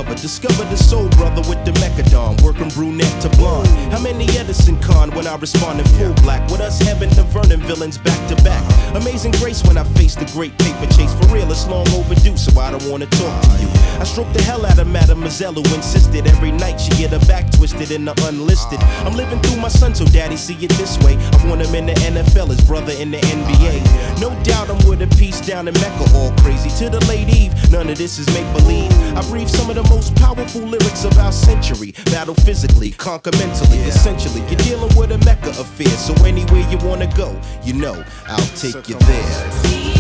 lover. Discovered the soul brother with the mechadon, working brunette to blonde. How many Edison Con when I respond in full black? With us having the Vernon villains back to back. Amazing grace when I face the great paper chase. For real, it's long overdue, so I don't wanna talk to you. I stroked the hell out of Mademoiselle who insisted every night she get her back twisted in the unlisted. I'm living through my son, so daddy see it this way. I want him in the NFL, his brother in the NBA. No doubt I'm with a piece down in Mecca, all crazy to the late Eve. None of this is make believe. I breathe some of the most powerful lyrics of our century. Battle physically, conquer mentally. Essentially, you're dealing with a Mecca affair. So anywhere you wanna go, you know I'll take you there.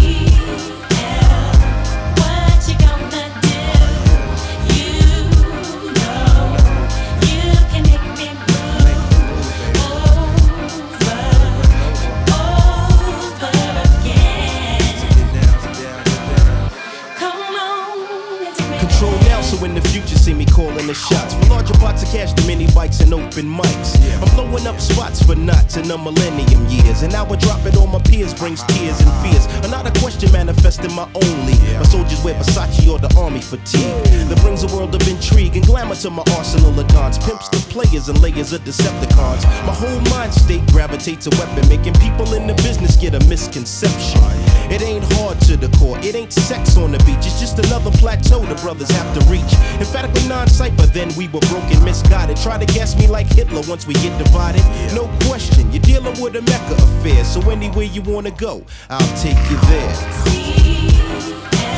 So in the future, see me calling the shots for larger pots of cash, the mini bikes and open mics. I'm blowing up spots for knots in the millennium years, and now I drop it on my peers brings tears and fears. Another question manifesting my only. My soldiers wear Versace or the army fatigue that brings a world of intrigue and glamour to my arsenal of dons. Pimps the players and layers of Decepticons. My whole mind state gravitates a weapon, making people in the business get a misconception. It ain't hard to the core, it ain't sex on the beach. It's just another plateau the brothers have to reach. Emphatically non-cypher, then we were broken, misguided. Try to gas me like Hitler once we get divided. No question, you're dealing with a Mecca affair. So anywhere you wanna go, I'll take you there.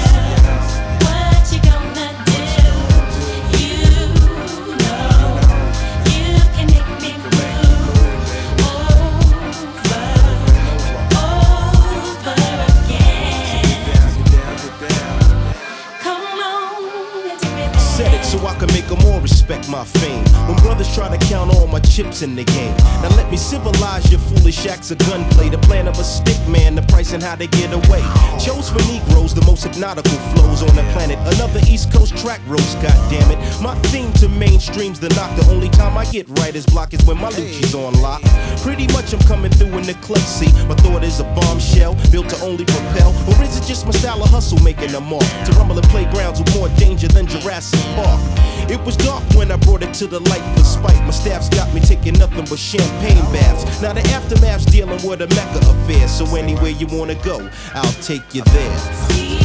So I can make them all respect my fame. When brothers try to count all my chips in the game. Now let me civilize your foolish acts of gunplay. The plan of a stick man, the price and how they get away. Chose for Negroes, the most hypnotical flows on the planet. Another East Coast track roast, goddammit. My theme to mainstream's the knock. The only time I get writer's block is when my Lucci's on lock. Pretty much I'm coming through in the clutch seat. My thought is a bombshell, built to only propel. Or is it just my style of hustle making a mark? To rumble in playgrounds with more danger than Jurassic Park. It was dark when I brought it to the light for spite. My staff's got me taking nothing but champagne baths. Now the aftermath's dealing with a Mecca affair. So anywhere you wanna go, I'll take you there.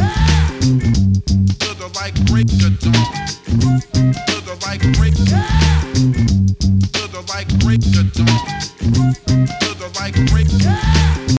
Break